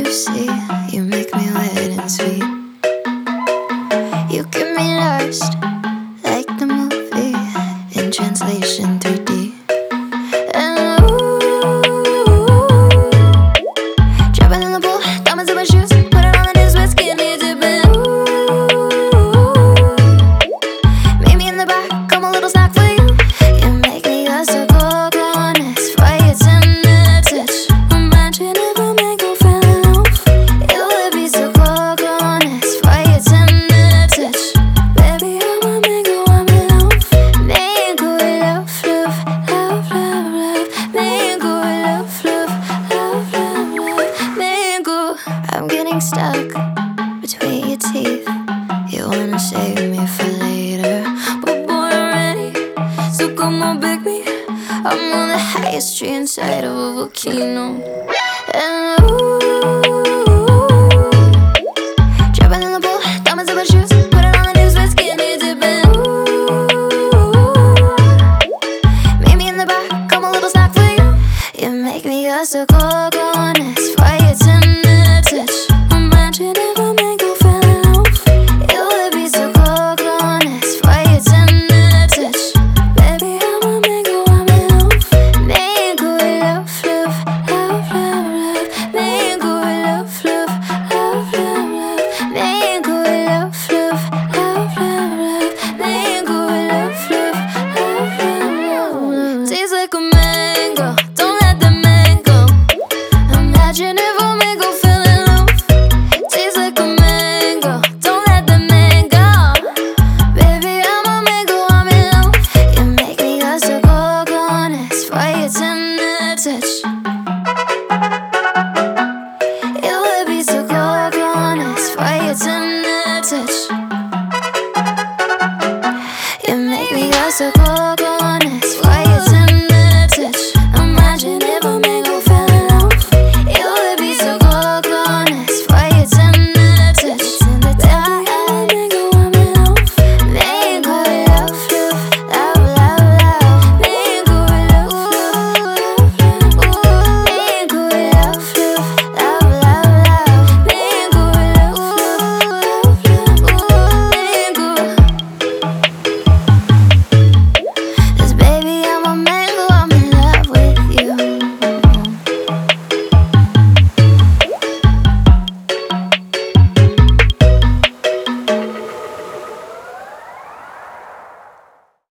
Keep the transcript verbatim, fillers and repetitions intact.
you see? You make me wet and sweet. You get me lost like the movie in translation three D. And ooh, dropping in the pool, diamonds in my shoes, put it on the news with skinny dipping. Ooh, meet me in the bar, come a little snack for you. You make me a circle, honest for your tender touch. Imagine if a mango fell in love, it would be so cold, honest for your tender touch. Baby, I'm a mango, I'm in love. Mango, love, love, love, love, love. Mango, love, love, love, love, love. Mango, I'm getting stuck between your teeth. You wanna save me for later, but boy, I'm ready. So come on, beg me. I'm on the highest tree inside of a volcano. And ooh, dropping in the pool, diamonds in my shoes, put it on the news with skinny dipping. Ooh, meet me in the bar, come a little snack for you. You make me a circle, honest for your tender touch. Imagine if a mango fell in love, it would be so cold, honest for your tender touch. Baby, I'm a mango, I'm in love. Mango, love, love, love, love, love. Mango, love, love, love, love, love. Mango, love, love, love, love, love. Mango, love, love, love, love, love. Tastes like a mango, don't let the mango. Imagine if a mango fell in love. Tastes like a mango, don't let the mango. Baby, I'm a mango, I'm in love. You make me a circle, honest for your tender touch. It would be so cold, honest for your tender touch. You make me a circle.